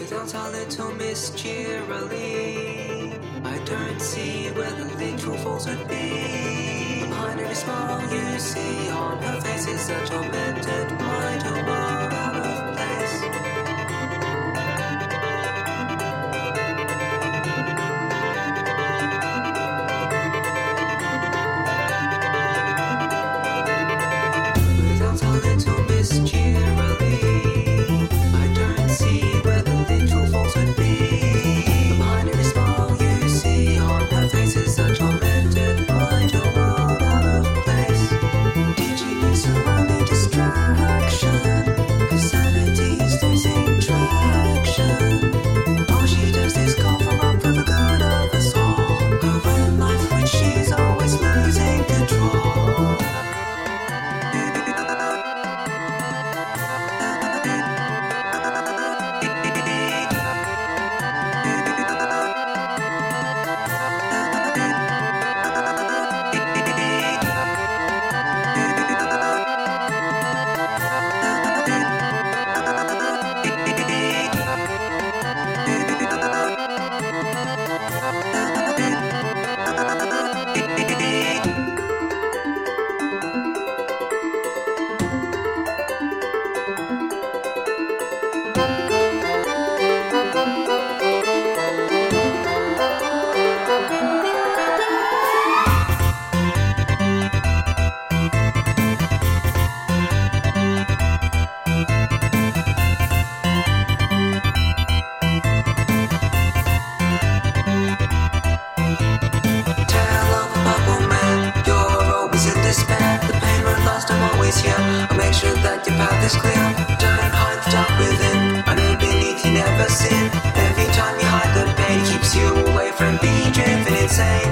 Without a little Miss Cheerily, I don't see where the literal falls would be. Behind every smile you see on her face is a tormented mind, a world out of place. Without a little Miss Cheerily, I don't see where the literal falls would be. Behind every smile you see on her face is a tormented mind, a world out of place. Did you need some only distraction? 'Cause sanity is losing traction. All she does is call for up for the good of us all. Her own life which she's always losing control. Tale of a bubble man, you're always in despair. The pain won't last, I'm always here. I'll make sure that your path is clear. Don't hide the dark within. I know beneath you never sin. Every time you hide the pain, it keeps you away from being driven insane.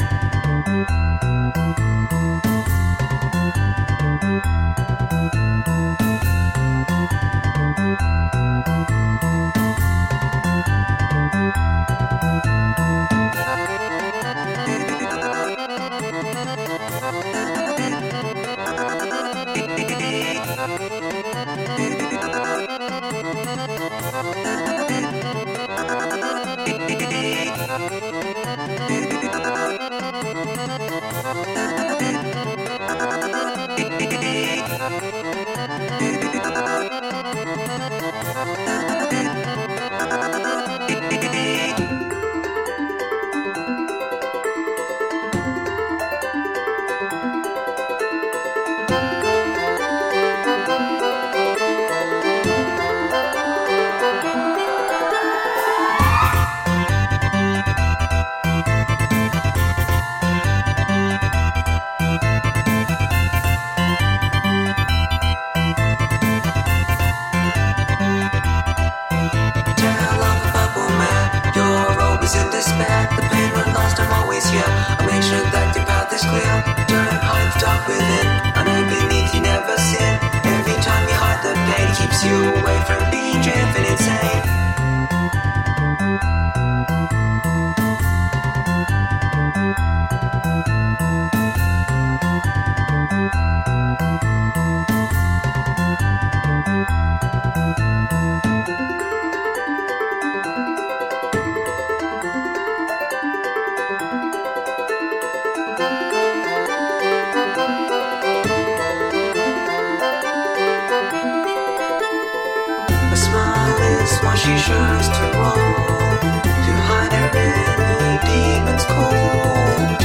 Tale of a bubble man, you're always in despair. The pain won't last, I'm always here. I'll make sure that your path is clear. Don't hide the dark within. I know beneath you never sin. Every time you hide the pain, it keeps you away from being driven insane. A smile is what she shows to all, to hide her inner demons cold.